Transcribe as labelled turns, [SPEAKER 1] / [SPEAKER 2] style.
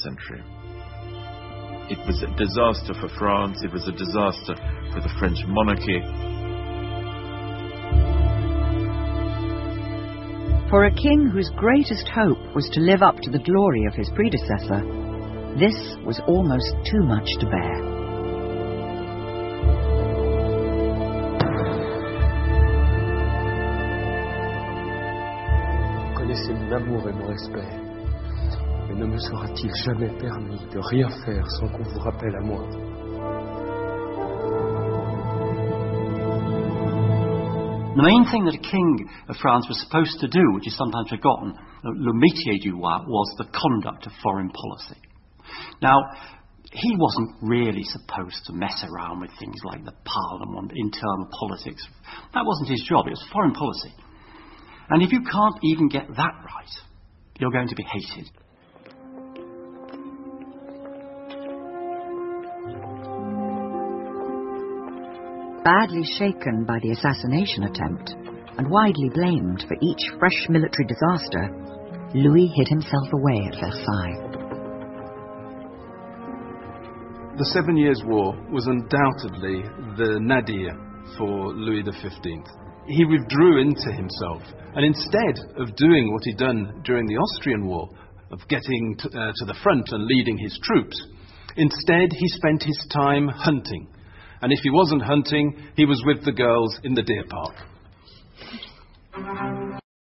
[SPEAKER 1] century. It was a disaster for France, it was a disaster for the French monarchy.
[SPEAKER 2] For a king whose greatest hope was to live up to the glory of his predecessor, this was almost too much to bear.
[SPEAKER 3] Vous connaissez mon amour et mon respect, mais ne me sera-t-il jamais permis de rien faire sans qu'on vous rappelle à moi?
[SPEAKER 4] The main thing that a king of France was supposed to do, which is sometimes forgotten, le métier du roi, was the conduct of foreign policy. Now, he wasn't really supposed to mess around with things like the parliament, internal politics. That wasn't his job, it was foreign policy. And if you can't even get that right, you're going to be hated.
[SPEAKER 2] Badly shaken by the assassination attempt, and widely blamed for each fresh military disaster, Louis hid himself away at Versailles.
[SPEAKER 5] The 7 Years' War was undoubtedly the nadir for Louis XV. He withdrew into himself, and instead of doing what he'd done during the Austrian War, of getting to the front and leading his troops, instead he spent his time hunting. And if he wasn't hunting, he was with the girls in the deer park.